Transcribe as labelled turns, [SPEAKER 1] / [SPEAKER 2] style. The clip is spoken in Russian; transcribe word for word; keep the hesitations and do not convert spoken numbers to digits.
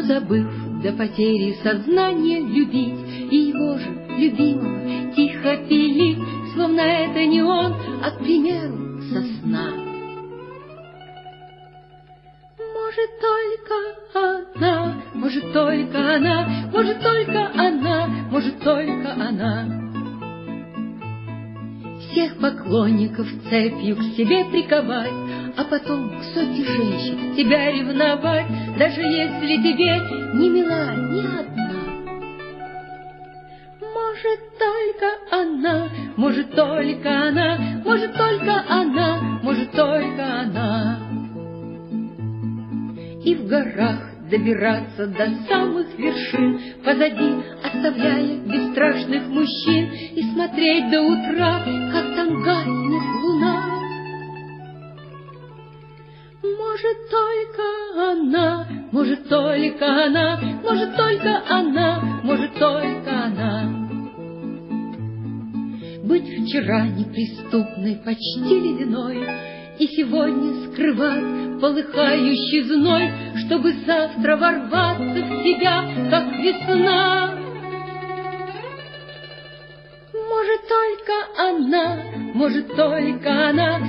[SPEAKER 1] забыв до потери сознания любить, и его же любимого тихо пилить, словно это не он, а, к примеру, сосна. Может, только она, может, только она, может, только она, может, только она. Всех поклонников цепью к себе приковать, а потом к сотне женщин тебя ревновать, даже если тебе не мила ни одна. Может, только она, может, только она, может, только она, может, только она. И в горах добираться до самых вершин, позади оставляя бесстрашных мужчин, и смотреть до утра, как там гаснет луна. Может, только она, может, только она, может, только она, может, только она. Быть вчера неприступной, почти ледяной, и сегодня скрывать полыхающий зной, чтобы завтра ворваться в тебя, как весна. Может, только она, может, только она,